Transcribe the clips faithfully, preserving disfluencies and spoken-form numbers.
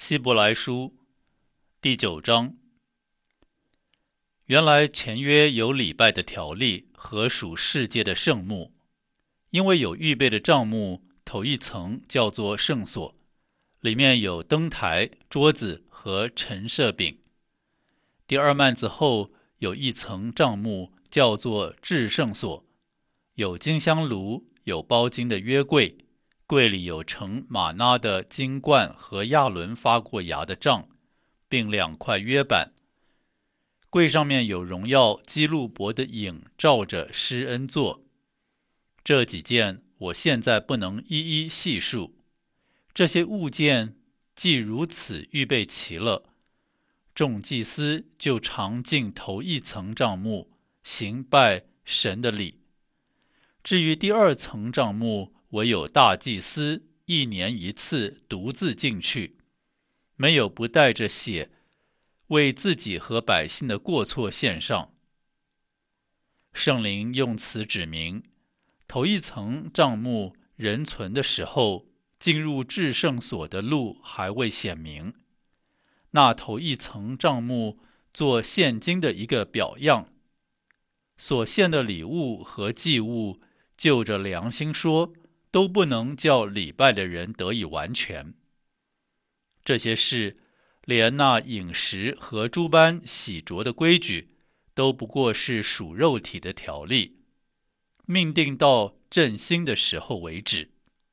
希伯来书第九章。原来前约有礼拜的条例和属世界的圣幕，因为有预备的帐幕，头一层叫做圣所，里面有灯台、桌子和陈设饼。第二幔子后有一层帐幕，叫做至圣所，有金香炉，有包金的约柜，柜里有盛玛纳的金罐和亚伦发过芽的杖，并两块约板。柜上面有荣耀基路伯的影照着施恩座。这几件我现在不能一一细数。这些物件既如此预备齐了，众祭司就常进头一层帐幕，行拜神的礼。至于第二层帐幕，唯有大祭司一年一次独自进去，没有不带着血为自己和百姓的过错献上。圣灵用此指明，头一层帐幕仍存的时候，进入至圣所的路还未显明。那头一层帐幕做现今的一个表样，所献的礼物和祭物，就着良心说，都不能叫礼拜的人得以完全。这些事，连那饮食和诸般洗濯的规矩，都不过是属肉体的条例，命定到振兴的时候为止。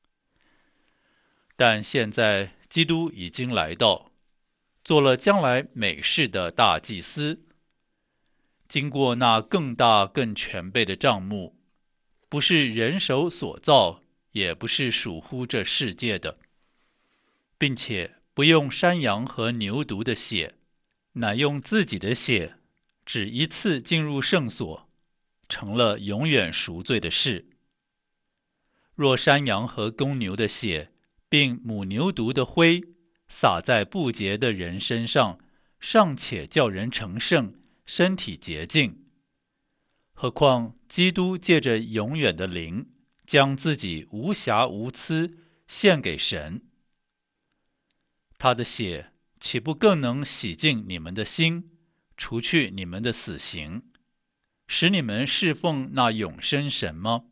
但现在基督已经来到，做了将来美事的大祭司，经过那更大更全备的帐幕，不是人手所造，也不是属乎这世界的，并且不用山羊和牛犊的血，乃用自己的血，只一次进入圣所，成了永远赎罪的事。若山羊和公牛的血，并母牛犊的灰，洒在不洁的人身上，尚且叫人成圣，身体洁净，何况基督借着永远的灵，将自己无瑕无疵献给神，他的血岂不更能洗净你们的心，除去你们的死刑，使你们侍奉那永生神吗？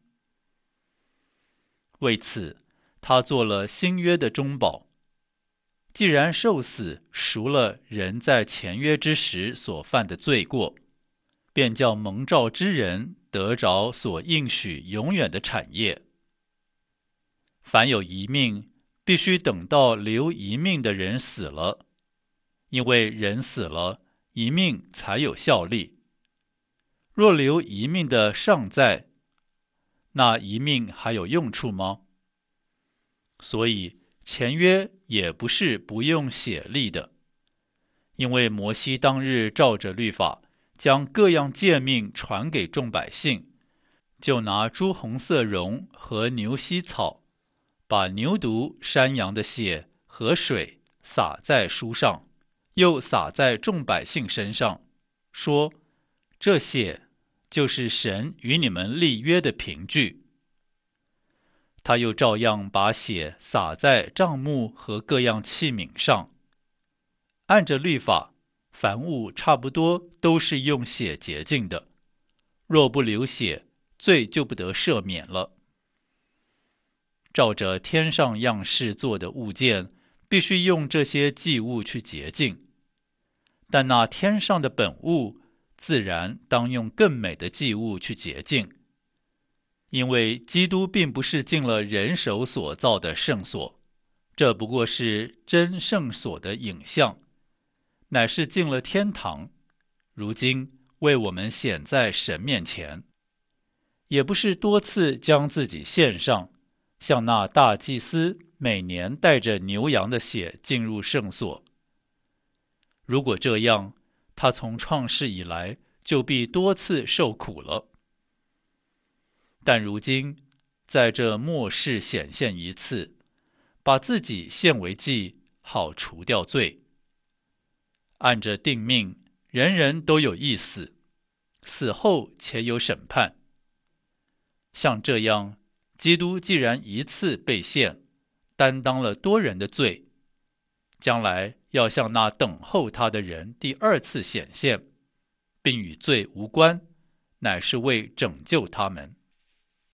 为此他做了新约的中保，既然受死赎了人在前约之时所犯的罪过，便叫蒙召之人得着所应许永远的产业。凡有一命，必须等到留一命的人死了，因为人死了，一命才有效力。若留一命的尚在，那一命还有用处吗？所以前约也不是不用血立的，因为摩西当日照着律法，将各样诫命传给众百姓，就拿朱红色绒和牛膝草，把牛犊、山羊的血和水洒在书上，又洒在众百姓身上，说：这血就是神与你们立约的凭据。他又照样把血洒在帐幕和各样器皿上。按着律法，凡物差不多都是用血洁净的，若不流血，罪就不得赦免了。照着天上样式做的物件，必须用这些祭物去洁净，但那天上的本物，自然当用更美的祭物去洁净。因为基督并不是进了人手所造的圣所，这不过是真圣所的影像，乃是进了天堂，如今为我们显在神面前。也不是多次将自己献上，像那大祭司每年带着牛羊的血进入圣所。如果这样，他从创世以来就必多次受苦了。但如今在这末世显现一次，把自己献为祭，好除掉罪。按着定命，人人都有一死，死后且有审判。像这样，基督既然一次被献，担当了多人的罪， 将来要向那等候他的人第二次显现，并与罪无关，乃是为拯救他们。